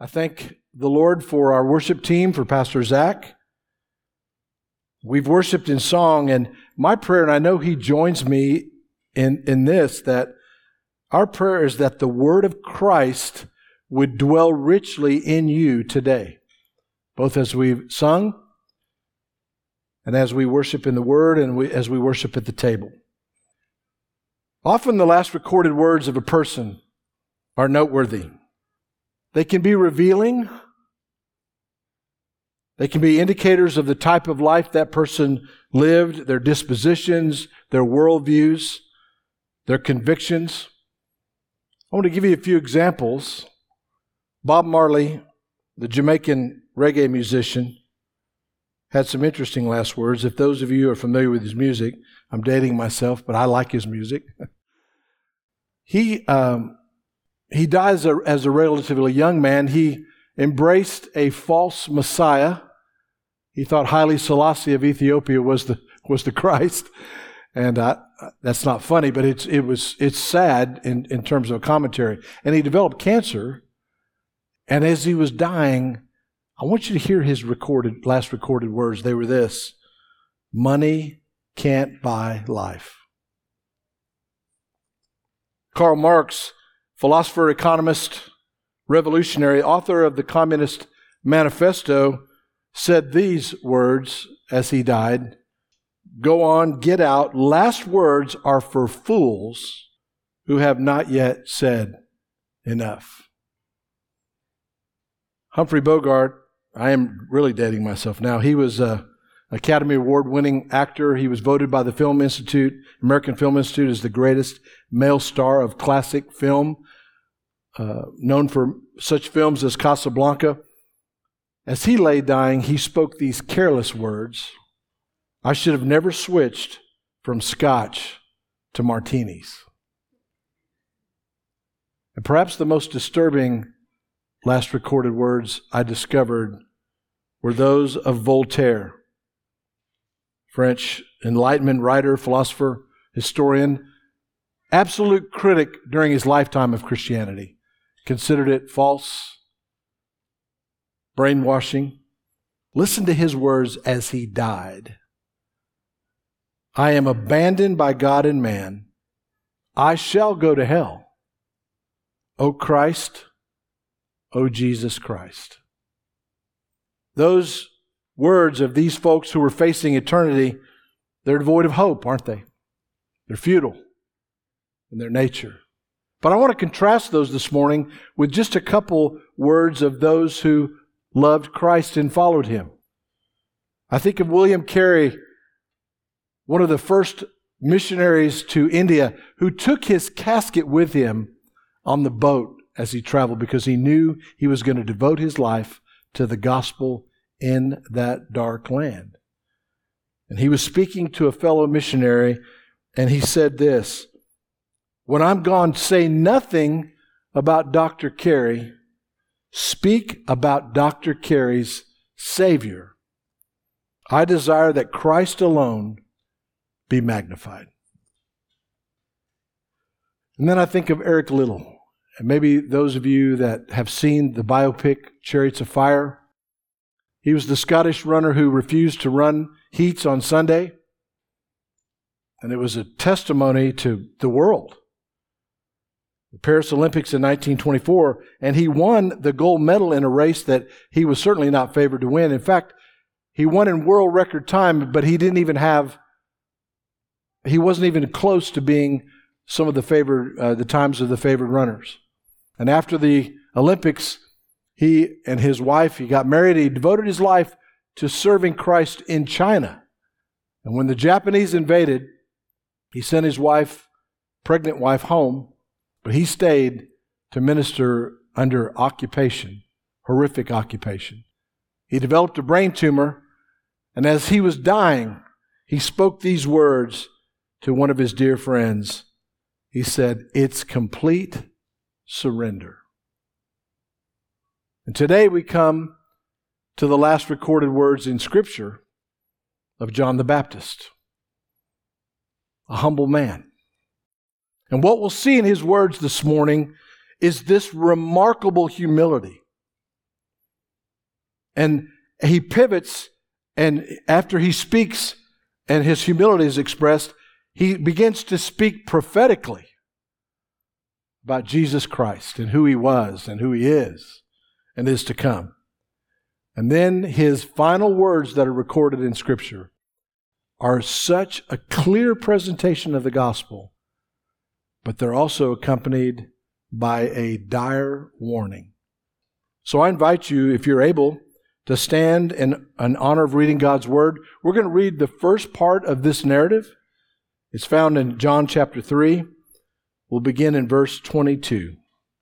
I thank the Lord for our worship team, for Pastor Zach. We've worshiped in song, and my prayer, and I know he joins me in this, that our prayer is that the Word of Christ would dwell richly in you today, both as we've sung and as we worship in the Word and as we worship at the table. Often the last recorded words of a person are noteworthy. They can be revealing. They can be indicators of the type of life that person lived, their dispositions, their worldviews, their convictions. I want to give you a few examples. Bob Marley, the Jamaican reggae musician, had some interesting last words. If those of you are familiar with his music, I'm dating myself, but I like his music. He dies as a relatively young man. He embraced a false Messiah. He thought Haile Selassie of Ethiopia was the Christ, and that's not funny, but it's sad in terms of commentary. And he developed cancer, and as he was dying, I want you to hear his last recorded words. They were this: "Money can't buy life." Karl Marx, philosopher, economist, revolutionary, author of the Communist Manifesto, said these words as he died: "Go on, get out. Last words are for fools who have not yet said enough." Humphrey Bogart, I am really dating myself now. He was an Academy Award-winning actor. He was voted by the American Film Institute, as the greatest male star of classic film, known for such films as Casablanca. As he lay dying, he spoke these careless words: "I should have never switched from scotch to martinis." And perhaps the most disturbing last recorded words I discovered were those of Voltaire, French Enlightenment writer, philosopher, historian, absolute critic during his lifetime of Christianity. Considered it false, brainwashing. Listen to his words as he died: "I am abandoned by God and man. I shall go to hell. O Christ, O Jesus Christ." Those words of these folks who were facing eternity, they're devoid of hope, aren't they? They're futile in their nature. But I want to contrast those this morning with just a couple words of those who loved Christ and followed Him. I think of William Carey, one of the first missionaries to India, who took his casket with him on the boat as he traveled because he knew he was going to devote his life to the gospel in that dark land. And he was speaking to a fellow missionary, and he said this: "When I'm gone, say nothing about Dr. Carey. Speak about Dr. Carey's Savior. I desire that Christ alone be magnified." And then I think of Eric Liddell. And maybe those of you that have seen the biopic Chariots of Fire. He was the Scottish runner who refused to run heats on Sunday. And it was a testimony to the world. The Paris Olympics in 1924, and he won the gold medal in a race that he was certainly not favored to win. In fact, he won in world record time, but he wasn't even close to being some of the times of the favored runners. And after the Olympics, he and his wife, he got married. He devoted his life to serving Christ in China. And when the Japanese invaded, he sent his pregnant wife, home, but he stayed to minister under occupation, horrific occupation. He developed a brain tumor, and as he was dying, he spoke these words to one of his dear friends. He said, "It's complete surrender." And today we come to the last recorded words in Scripture of John the Baptist, a humble man. And what we'll see in his words this morning is this remarkable humility. And he pivots, and after he speaks and his humility is expressed, he begins to speak prophetically about Jesus Christ and who he was and who he is and is to come. And then his final words that are recorded in Scripture are such a clear presentation of the gospel, but they're also accompanied by a dire warning. So I invite you, if you're able, to stand in honor of reading God's Word. We're going to read the first part of this narrative. It's found in John chapter 3. We'll begin in verse 22.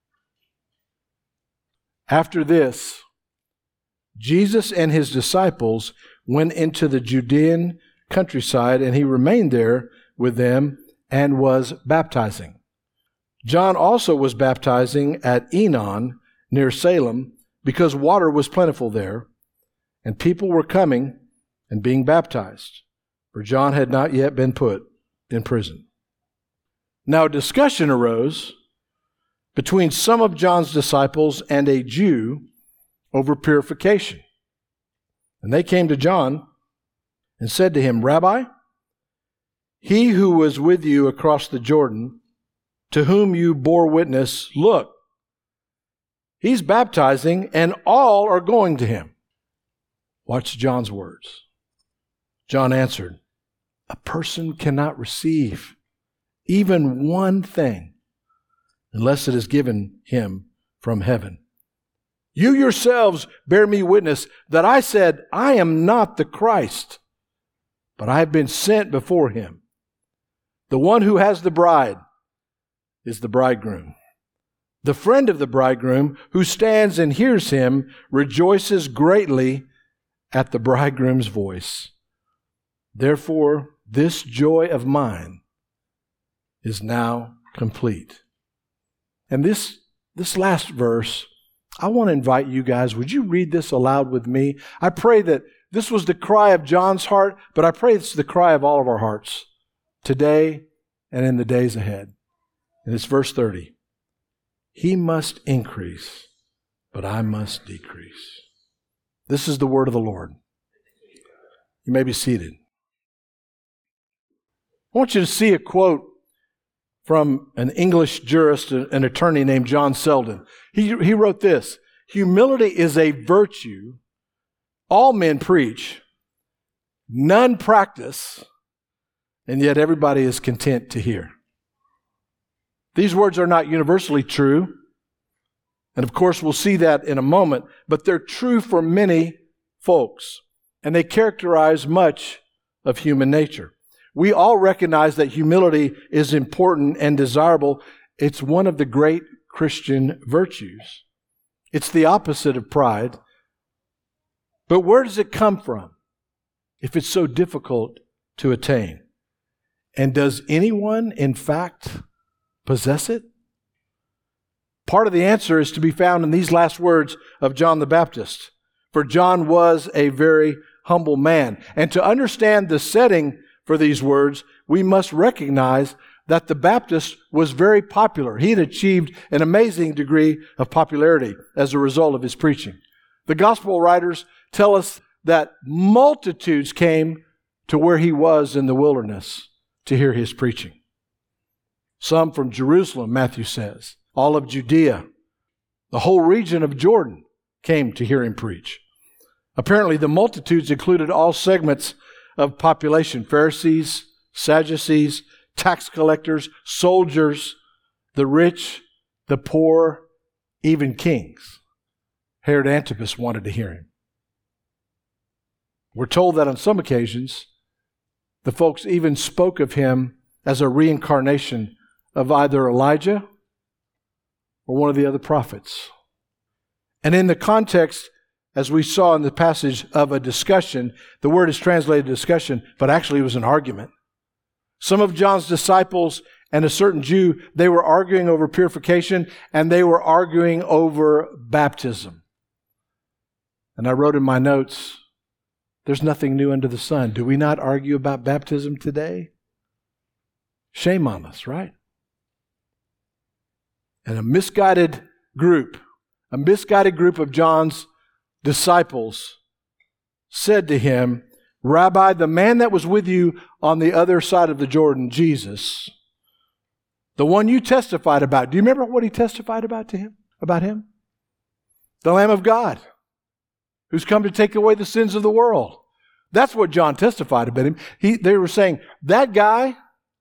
After this, Jesus and his disciples went into the Judean countryside, and he remained there with them and was baptizing. John also was baptizing at Enon near Salem, because water was plentiful there, and people were coming and being baptized, for John had not yet been put in prison. Now a discussion arose between some of John's disciples and a Jew over purification. And they came to John and said to him, "Rabbi, he who was with you across the Jordan, to whom you bore witness, look, he's baptizing, and all are going to him." Watch John's words. John answered, "A person cannot receive even one thing unless it is given him from heaven. You yourselves bear me witness that I said, I am not the Christ, but I have been sent before him. The one who has the bride is the bridegroom. The friend of the bridegroom who stands and hears him rejoices greatly at the bridegroom's voice. Therefore, this joy of mine is now complete." And this last verse, I want to invite you guys, would you read this aloud with me? I pray that this was the cry of John's heart, but I pray it's the cry of all of our hearts today and in the days ahead. And it's verse 30. He must increase, but I must decrease. This is the word of the Lord. You may be seated. I want you to see a quote from an English jurist, an attorney named John Selden. He wrote this: "Humility is a virtue all men preach, none practice, and yet everybody is content to hear." These words are not universally true, and of course we'll see that in a moment, but they're true for many folks, and they characterize much of human nature. We all recognize that humility is important and desirable. It's one of the great Christian virtues. It's the opposite of pride. But where does it come from if it's so difficult to attain? And does anyone, in fact, possess it? Part of the answer is to be found in these last words of John the Baptist. For John was a very humble man. And to understand the setting for these words, we must recognize that the Baptist was very popular. He had achieved an amazing degree of popularity as a result of his preaching. The gospel writers tell us that multitudes came to where he was in the wilderness to hear his preaching. Some from Jerusalem, Matthew says, all of Judea, the whole region of Jordan came to hear him preach. Apparently, the multitudes included all segments of population: Pharisees, Sadducees, tax collectors, soldiers, the rich, the poor, even kings. Herod Antipas wanted to hear him. We're told that on some occasions, the folks even spoke of him as a reincarnation of either Elijah or one of the other prophets. And in the context, as we saw in the passage of a discussion, the word is translated discussion, but actually it was an argument. Some of John's disciples and a certain Jew, they were arguing over purification, and they were arguing over baptism. And I wrote in my notes, there's nothing new under the sun. Do we not argue about baptism today? Shame on us, right? And a misguided group of John's disciples said to him, Rabbi, the man that was with you on the other side of the Jordan, Jesus, the one you testified about. Do you remember what he testified about him? The Lamb of God, who's come to take away the sins of the world. That's what John testified about him. They were saying, that guy,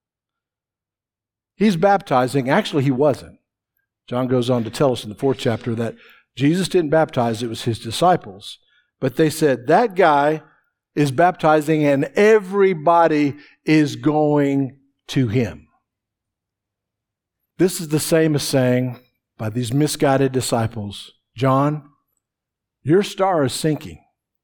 he's baptizing. Actually, he wasn't. John goes on to tell us in the 4th chapter that Jesus didn't baptize, it was his disciples. But they said, that guy is baptizing and everybody is going to him. This is the same as saying by these misguided disciples, John, your star is sinking.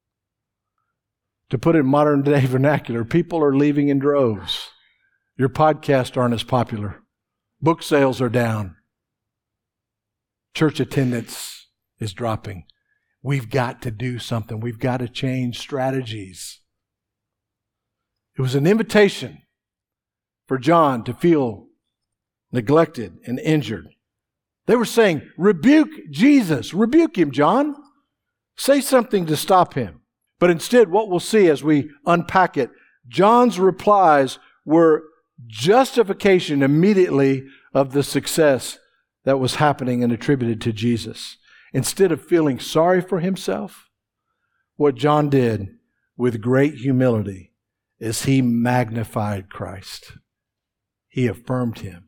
To put it in modern day vernacular, people are leaving in droves. Your podcasts aren't as popular. Book sales are down. Church attendance is dropping. We've got to do something. We've got to change strategies. It was an invitation for John to feel neglected and injured. They were saying, rebuke Jesus. Rebuke him, John. Say something to stop him. But instead, what we'll see as we unpack it, John's replies were justification immediately of the success that was happening and attributed to Jesus. Instead of feeling sorry for himself, what John did with great humility is he magnified Christ. He affirmed him.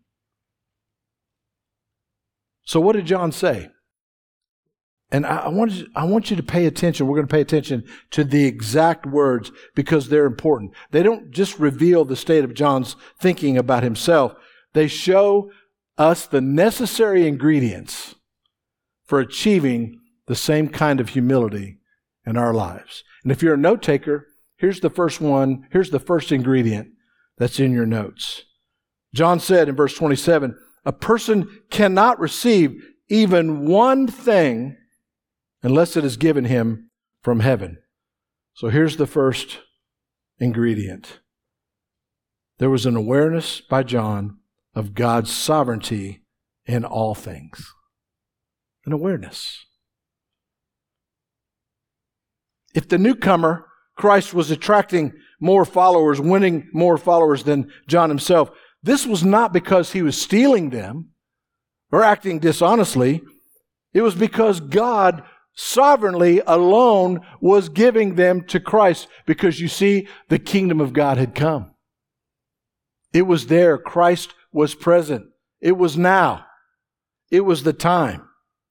So what did John say? And I want you to pay attention. We're going to pay attention to the exact words because they're important. They don't just reveal the state of John's thinking about himself. They show us the necessary ingredients for achieving the same kind of humility in our lives. And if you're a note taker, here's the first one. Here's the first ingredient that's in your notes. John said in verse 27, a person cannot receive even one thing unless it is given him from heaven. So here's the first ingredient. There was an awareness by John of God's sovereignty in all things. An awareness. If the newcomer, Christ, was attracting more followers, winning more followers than John himself, this was not because he was stealing them or acting dishonestly. It was because God sovereignly alone was giving them to Christ, because you see, the kingdom of God had come. It was there. Christ was present. It was now. It was the time.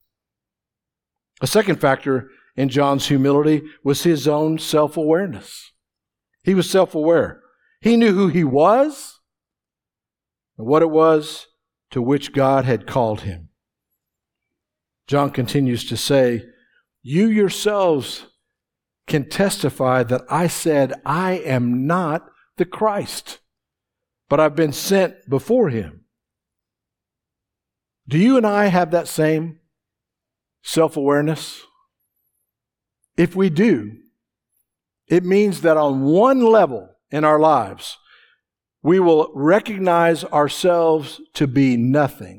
A second factor in John's humility was his own self-awareness. He was self-aware. He knew who he was and what it was to which God had called him. John continues to say, you yourselves can testify that I said, I am not the Christ, but I've been sent before him. Do you and I have that same self-awareness? If we do, it means that on one level in our lives, we will recognize ourselves to be nothing.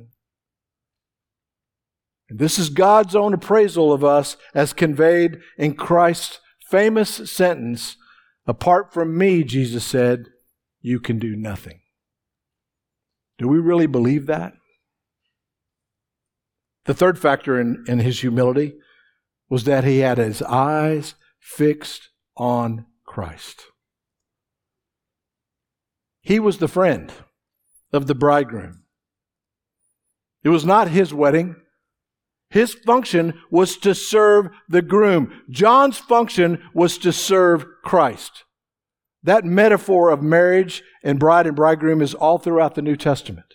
And this is God's own appraisal of us as conveyed in Christ's famous sentence, apart from me, Jesus said, you can do nothing. Do we really believe that? The third factor in his humility was that he had his eyes fixed on Christ. He was the friend of the bridegroom. It was not his wedding. His function was to serve the groom. John's function was to serve Christ. That metaphor of marriage and bride and bridegroom is all throughout the New Testament.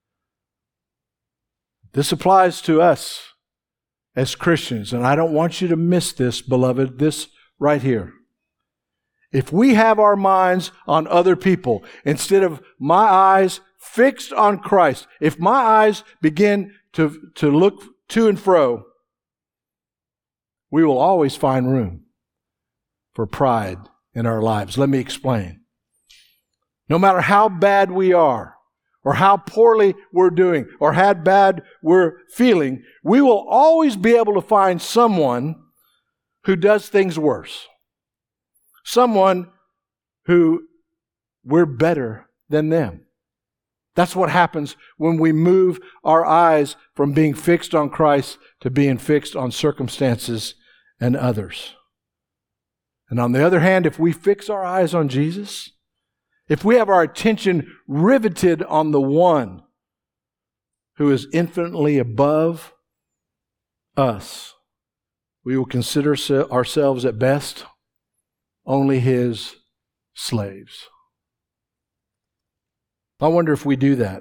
This applies to us as Christians, and I don't want you to miss this, beloved, this right here. If we have our minds on other people instead of my eyes fixed on Christ, if my eyes begin to look to and fro, we will always find room for pride in our lives. Let me explain. No matter how bad we are, or how poorly we're doing, or how bad we're feeling, we will always be able to find someone who does things worse. Someone who we're better than them. That's what happens when we move our eyes from being fixed on Christ to being fixed on circumstances and others. And on the other hand, if we fix our eyes on Jesus, if we have our attention riveted on the one who is infinitely above us, we will consider ourselves at best only His slaves. I wonder if we do that.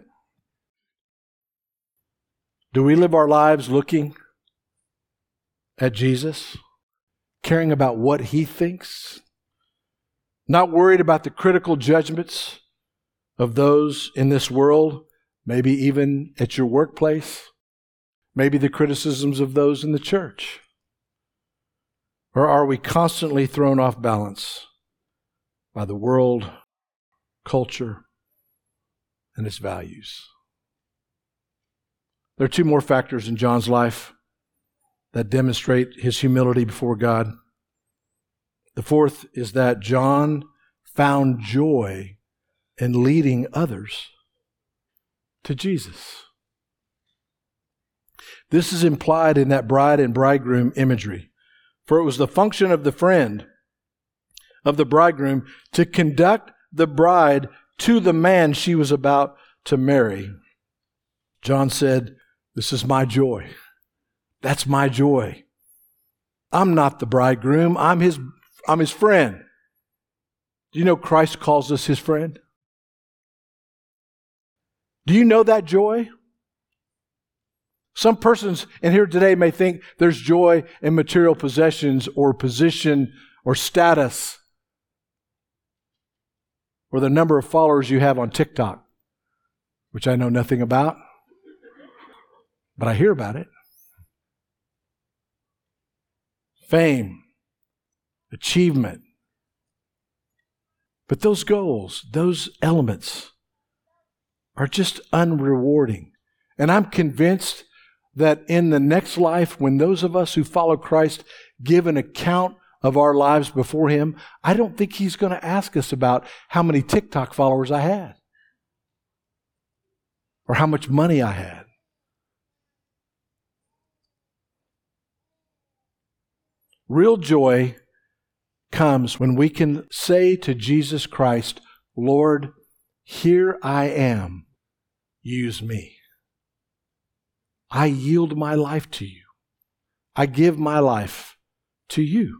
Do we live our lives looking at Jesus, caring about what He thinks, not worried about the critical judgments of those in this world, maybe even at your workplace, maybe the criticisms of those in the church? Or are we constantly thrown off balance by the world, culture, and its values? There are two more factors in John's life that demonstrate his humility before God. The fourth is that John found joy in leading others to Jesus. This is implied in that bride and bridegroom imagery. For it was the function of the friend of the bridegroom to conduct the bride to the man she was about to marry. John said, "This is my joy. That's my joy. I'm not the bridegroom. I'm his friend." Do you know Christ calls us His friend? Do you know that joy? Some persons in here today may think there's joy in material possessions or position or status or the number of followers you have on TikTok, which I know nothing about, but I hear about it. Fame, achievement. But those goals, those elements are just unrewarding. And I'm convinced that in the next life, when those of us who follow Christ give an account of our lives before Him, I don't think He's going to ask us about how many TikTok followers I had or how much money I had. Real joy comes when we can say to Jesus Christ, "Lord, here I am. Use me. I yield my life to you. I give my life to you."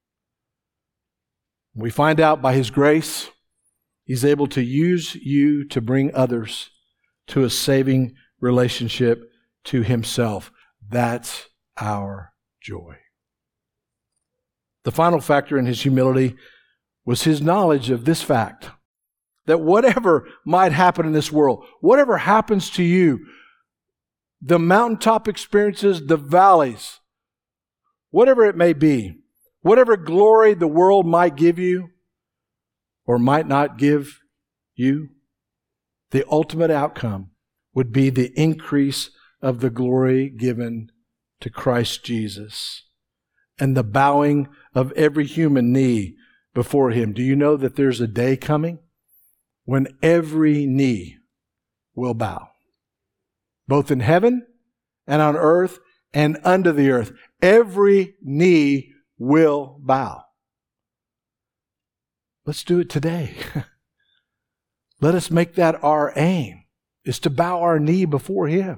We find out by His grace, He's able to use you to bring others to a saving relationship to Himself. That's our joy. The final factor in His humility was His knowledge of this fact, that whatever might happen in this world, whatever happens to you, the mountaintop experiences, the valleys, whatever it may be, whatever glory the world might give you or might not give you, the ultimate outcome would be the increase of the glory given to Christ Jesus and the bowing of every human knee before Him. Do you know that there's a day coming when every knee will bow? Both in heaven and on earth and under the earth. Every knee will bow. Let's do it today. Let us make that our aim, is to bow our knee before Him.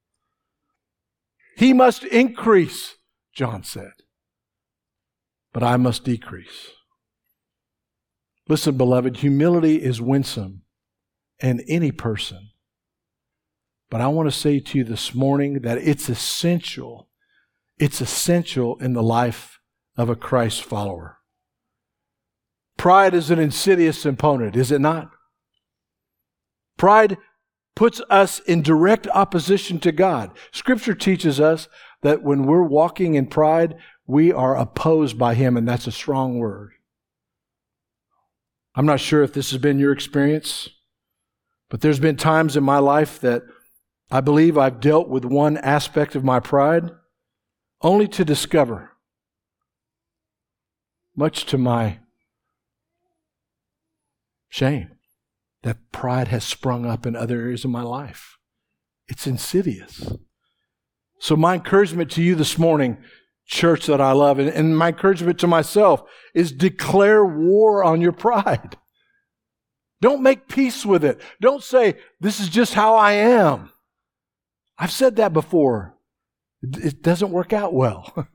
He must increase, John said, but I must decrease. Listen, beloved, humility is winsome in any person. But I want to say to you this morning that it's essential. It's essential in the life of a Christ follower. Pride is an insidious opponent, is it not? Pride puts us in direct opposition to God. Scripture teaches us that when we're walking in pride, we are opposed by Him, and that's a strong word. I'm not sure if this has been your experience, but there's been times in my life that I believe I've dealt with one aspect of my pride only to discover much to my shame, that pride has sprung up in other areas of my life. It's insidious. So my encouragement to you this morning, church that I love, and my encouragement to myself, is declare war on your pride. Don't make peace with it. Don't say, this is just how I am. I've said that before. It doesn't work out well.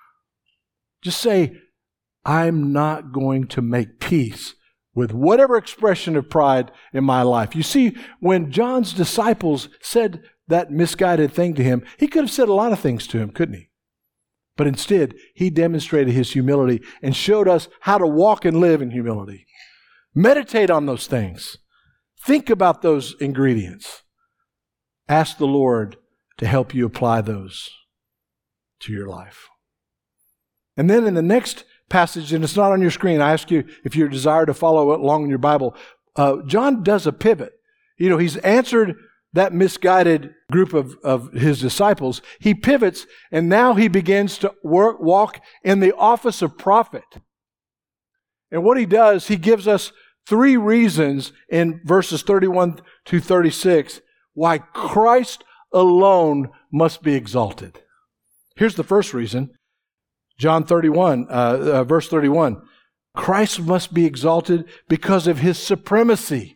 Just say, I'm not going to make peace with whatever expression of pride in my life. You see, when John's disciples said that misguided thing to him, he could have said a lot of things to him, couldn't he? But instead, he demonstrated his humility and showed us how to walk and live in humility. Meditate on those things. Think about those ingredients. Ask the Lord to help you apply those to your life. And then in the next passage, and it's not on your screen, I ask you if you desire to follow along in your Bible, John does a pivot. You know, he's answered that misguided group of his disciples. He pivots, and now he begins to walk in the office of prophet. And what he does, he gives us 3 reasons in verses 31 to 36 why Christ alone must be exalted. Here's the first reason. John 31, verse 31. Christ must be exalted because of his supremacy.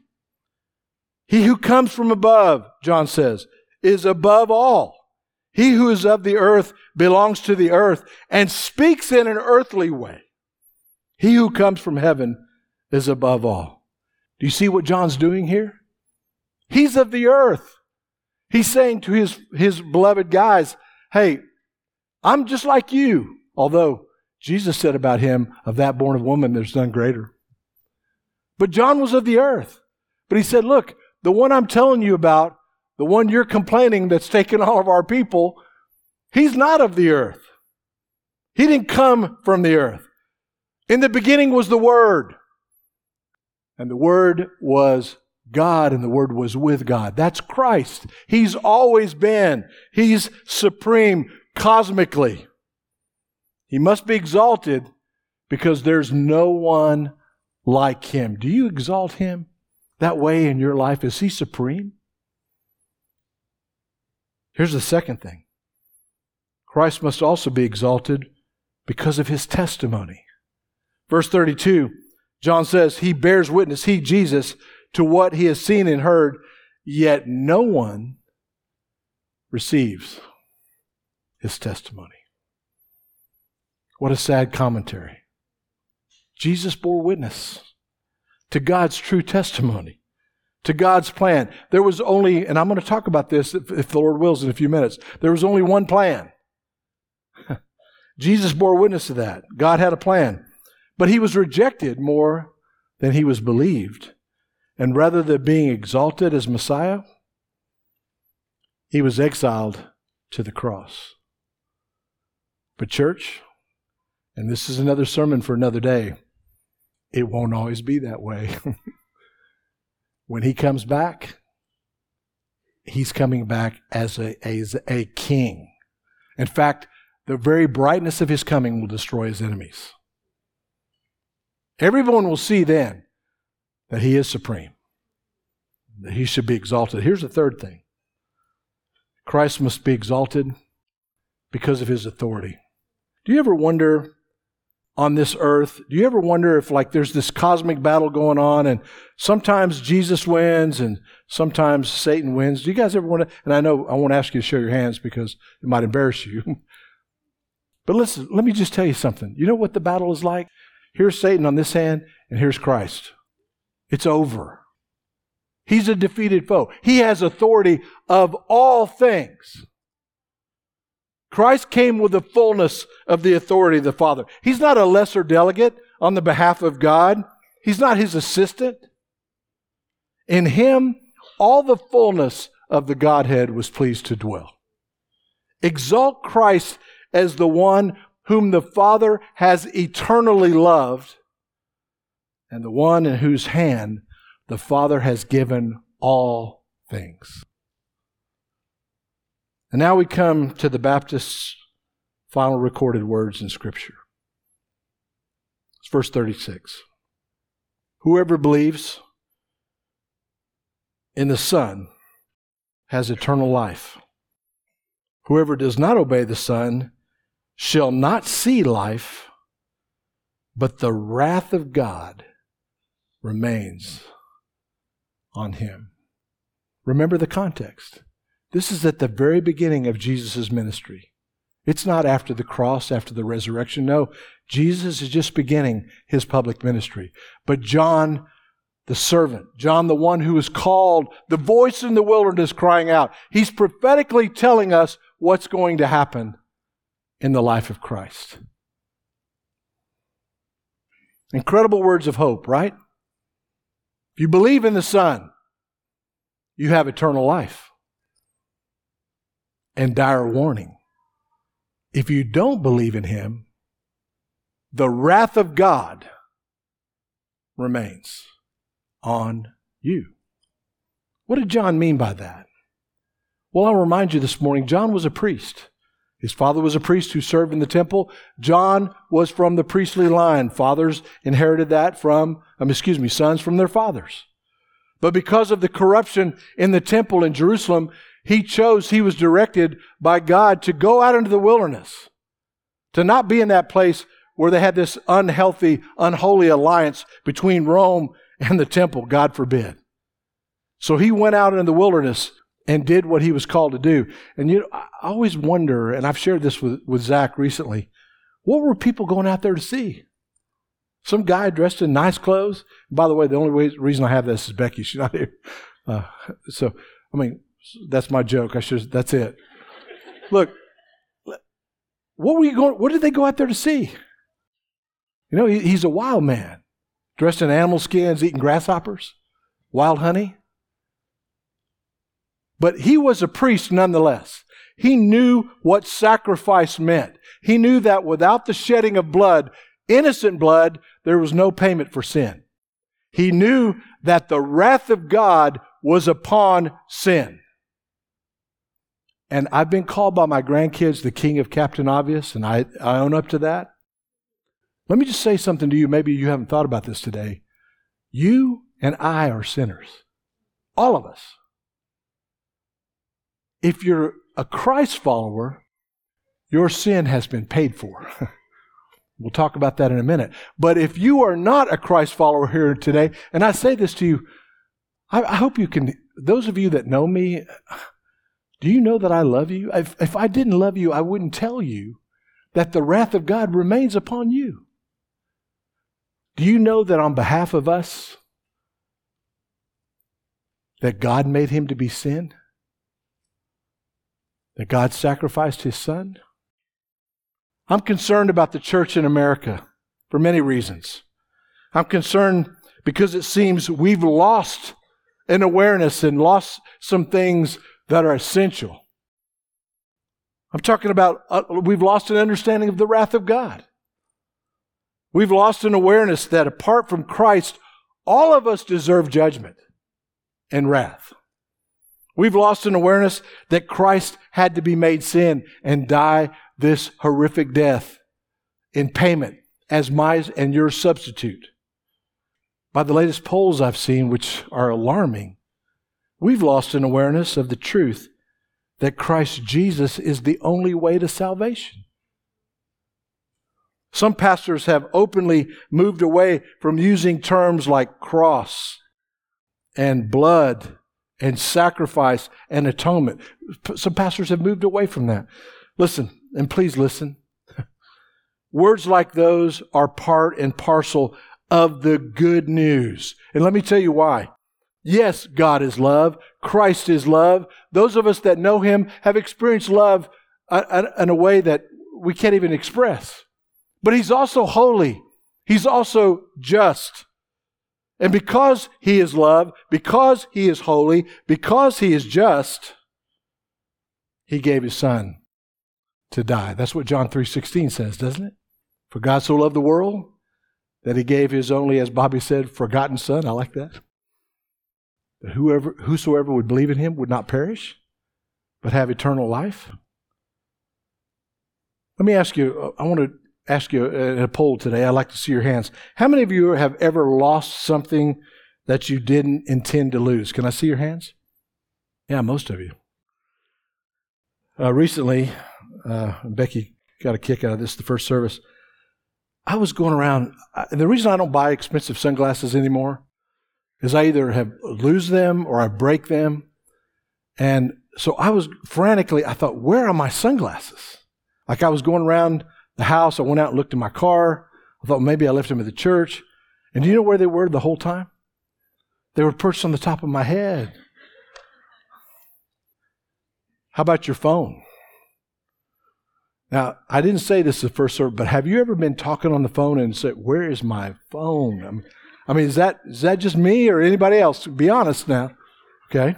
He who comes from above, John says, is above all. He who is of the earth belongs to the earth and speaks in an earthly way. He who comes from heaven is above all. Do you see what John's doing here? He's of the earth. He's saying to his beloved guys, hey, I'm just like you. Although Jesus said about him, of that born of woman, there's none greater. But John was of the earth. But he said, look, the one I'm telling you about, the one you're complaining that's taken all of our people, he's not of the earth. He didn't come from the earth. In the beginning was the Word. And the Word was God, and the Word was with God. That's Christ. He's always been. He's supreme cosmically. He must be exalted because there's no one like him. Do you exalt him that way in your life? Is he supreme? Here's the second thing. Christ must also be exalted because of his testimony. Verse 32, John says, he bears witness, he, Jesus, to what he has seen and heard, yet no one receives his testimony. What a sad commentary. Jesus bore witness to God's true testimony, to God's plan. There was only, and I'm going to talk about this if the Lord wills in a few minutes, there was only one plan. Jesus bore witness to that. God had a plan. But he was rejected more than he was believed. And rather than being exalted as Messiah, he was exiled to the cross. But church, and this is another sermon for another day, it won't always be that way. When he comes back, he's coming back as a king. In fact, the very brightness of his coming will destroy his enemies. Everyone will see then that he is supreme, that he should be exalted. Here's the third thing. Christ must be exalted because of his authority. Do you ever wonder on this earth, do you ever wonder if like there's this cosmic battle going on and sometimes Jesus wins and sometimes Satan wins? Do you guys ever wonder? And I know I won't ask you to show your hands because it might embarrass you. But listen, let me just tell you something. You know what the battle is like? Here's Satan on this hand and here's Christ. It's over. He's a defeated foe. He has authority of all things. Christ came with the fullness of the authority of the Father. He's not a lesser delegate on the behalf of God. He's not his assistant. In him, all the fullness of the Godhead was pleased to dwell. Exalt Christ as the one whom the Father has eternally loved and the one in whose hand the Father has given all things. And now we come to the Baptist's final recorded words in Scripture. It's verse 36. Whoever believes in the Son has eternal life. Whoever does not obey the Son shall not see life, but the wrath of God remains on him. Remember the context. This is at the very beginning of Jesus' ministry. It's not after the cross, after the resurrection. No, Jesus is just beginning his public ministry. But John, the servant, John, the one who is called, the voice in the wilderness crying out, he's prophetically telling us what's going to happen in the life of Christ. Incredible words of hope, right? If you believe in the Son, you have eternal life. And dire warning. If you don't believe in him, the wrath of God remains on you. What did John mean by that? Well, I'll remind you this morning, John was a priest. His father was a priest who served in the temple. John was from the priestly line. Fathers inherited that sons from their fathers. But because of the corruption in the temple in Jerusalem, he was directed by God to go out into the wilderness, to not be in that place where they had this unhealthy, unholy alliance between Rome and the temple, God forbid. So he went out into the wilderness and did what he was called to do. And I always wonder, and I've shared this with Zach recently, what were people going out there to see? Some guy dressed in nice clothes. By the way, the only reason I have this is Becky. She's not here. That's my joke. That's it. Look, what did they go out there to see? He's a wild man, dressed in animal skins, eating grasshoppers, wild honey. But he was a priest nonetheless. He knew what sacrifice meant. He knew that without the shedding of blood, innocent blood, there was no payment for sin. He knew that the wrath of God was upon sin. And I've been called by my grandkids the king of Captain Obvious, and I own up to that. Let me just say something to you. Maybe you haven't thought about this today. You and I are sinners. All of us. If you're a Christ follower, your sin has been paid for. We'll talk about that in a minute. But if you are not a Christ follower here today, and I say this to you, I hope you can, those of you that know me, do you know that I love you? If I didn't love you, I wouldn't tell you that the wrath of God remains upon you. Do you know that on behalf of us, that God made him to be sin? That God sacrificed his Son? I'm concerned about the church in America for many reasons. I'm concerned because it seems we've lost an awareness and lost some things that are essential. I'm talking about we've lost an understanding of the wrath of God. We've lost an awareness that apart from Christ, all of us deserve judgment and wrath. We've lost an awareness that Christ had to be made sin and die this horrific death in payment as my and your substitute. By the latest polls I've seen, which are alarming, we've lost an awareness of the truth that Christ Jesus is the only way to salvation. Some pastors have openly moved away from using terms like cross and blood and sacrifice and atonement. Some pastors have moved away from that. Listen, and please listen. Words like those are part and parcel of the good news. And let me tell you why. Yes, God is love. Christ is love. Those of us that know him have experienced love in a way that we can't even express. But he's also holy. He's also just. And because he is love, because he is holy, because he is just, he gave his Son to die. That's what John 3:16 says, doesn't it? For God so loved the world that he gave his only, as Bobby said, forgotten Son. I like that. That whosoever would believe in him would not perish, but have eternal life. Let me ask you, I want to ask you in a poll today. I'd like to see your hands. How many of you have ever lost something that you didn't intend to lose? Can I see your hands? Yeah, most of you. Recently, Becky got a kick out of this, the first service. I was going around, and the reason I don't buy expensive sunglasses anymore is I either lose them or I break them. And so I was frantically, I thought, where are my sunglasses? Like I was going around the house, I went out and looked in my car. I thought maybe I left them at the church. And do you know where they were the whole time? They were perched on the top of my head. How about your phone? Now, I didn't say this the first service, but have you ever been talking on the phone and said, where is my phone? I mean, is that just me or anybody else? Be honest now. Okay.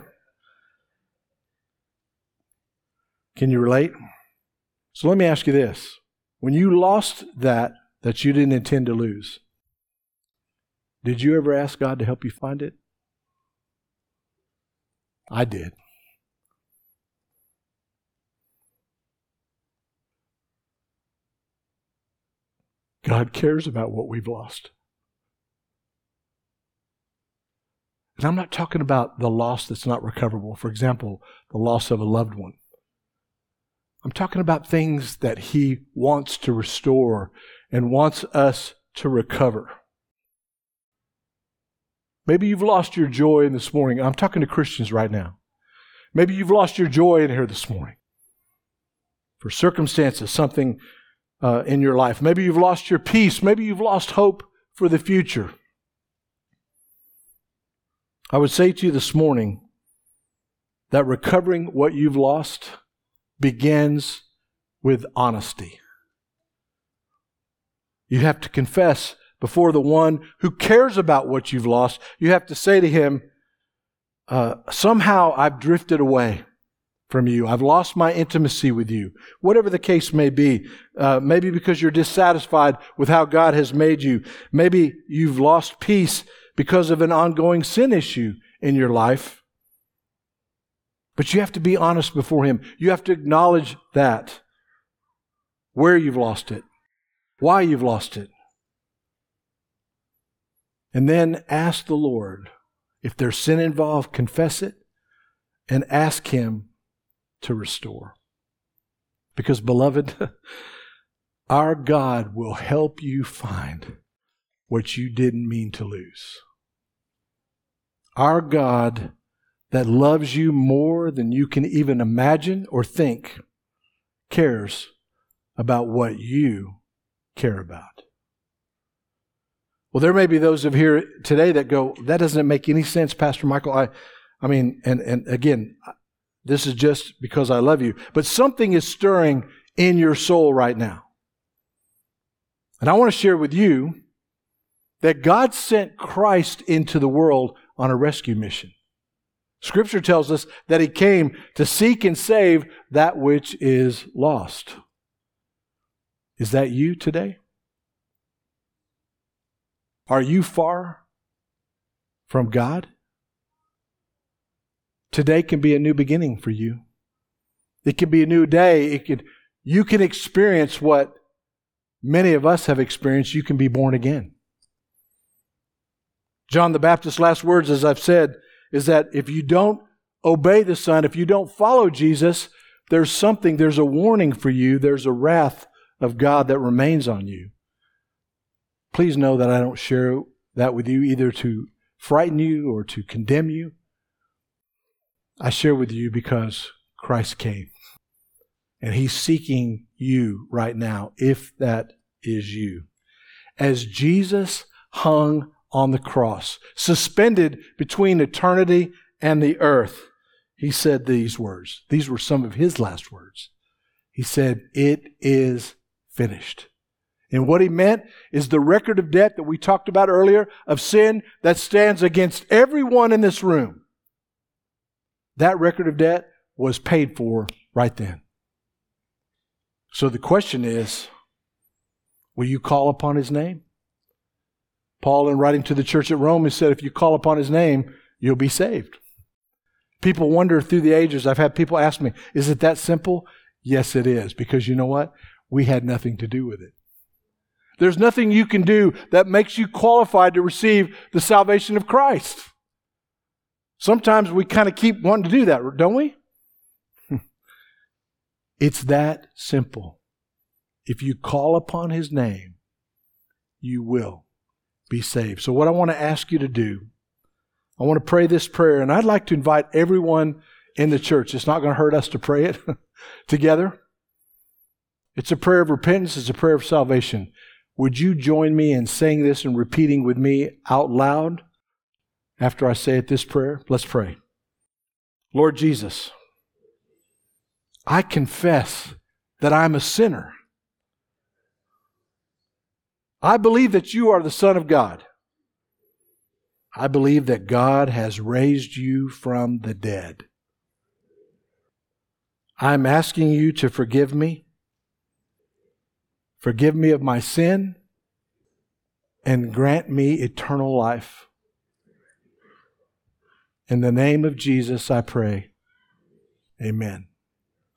Can you relate? So let me ask you this. When you lost that you didn't intend to lose, did you ever ask God to help you find it? I did. God cares about what we've lost. And I'm not talking about the loss that's not recoverable. For example, the loss of a loved one. I'm talking about things that He wants to restore and wants us to recover. Maybe you've lost your joy in this morning. I'm talking to Christians right now. Maybe you've lost your joy in here this morning for circumstances, something in your life. Maybe you've lost your peace. Maybe you've lost hope for the future. I would say to you this morning that recovering what you've lost begins with honesty. You have to confess before the one who cares about what you've lost. You have to say to Him, somehow I've drifted away from you. I've lost my intimacy with you. Whatever the case may be. Maybe because you're dissatisfied with how God has made you. Maybe you've lost peace because of an ongoing sin issue in your life. But you have to be honest before Him. You have to acknowledge that. Where you've lost it. Why you've lost it. And then ask the Lord. If there's sin involved, confess it. And ask Him to restore. Because, beloved, our God will help you find what you didn't mean to lose. Our God that loves you more than you can even imagine or think cares about what you care about. Well, there may be those of here today that go, that doesn't make any sense, Pastor Michael. I mean, and again, this is just because I love you. But something is stirring in your soul right now. And I want to share with you that God sent Christ into the world on a rescue mission. Scripture tells us that He came to seek and save that which is lost. Is that you today? Are you far from God? Today can be a new beginning for you. It can be a new day. You can experience what many of us have experienced. You can be born again. John the Baptist's last words, as I've said, is that if you don't obey the Son, if you don't follow Jesus, there's a warning for you. There's a wrath of God that remains on you. Please know that I don't share that with you either to frighten you or to condemn you. I share with you because Christ came. And He's seeking you right now, if that is you. As Jesus hung on the cross, suspended between eternity and the earth, He said these words. These were some of His last words. He said, "It is finished." And what He meant is the record of debt that we talked about earlier, of sin that stands against everyone in this room. That record of debt was paid for right then. So the question is, will you call upon His name? Paul, in writing to the church at Rome, said, if you call upon His name, you'll be saved. People wonder through the ages, I've had people ask me, is it that simple? Yes, it is. Because you know what? We had nothing to do with it. There's nothing you can do that makes you qualified to receive the salvation of Christ. Sometimes we kind of keep wanting to do that, don't we? It's that simple. If you call upon His name, you will be saved. So what I want to ask you to do, I want to pray this prayer, and I'd like to invite everyone in the church. It's not going to hurt us to pray it together. It's a prayer of repentance. It's a prayer of salvation. Would you join me in saying this and repeating with me out loud after I say it, this prayer? Let's pray. Lord Jesus, I confess that I'm a sinner. I believe that you are the Son of God. I believe that God has raised you from the dead. I'm asking you to forgive me. Forgive me of my sin and grant me eternal life. In the name of Jesus, I pray. Amen.